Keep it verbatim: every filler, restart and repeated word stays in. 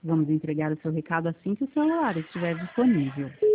Vamos entregar o seu recado assim que o celular estiver disponível.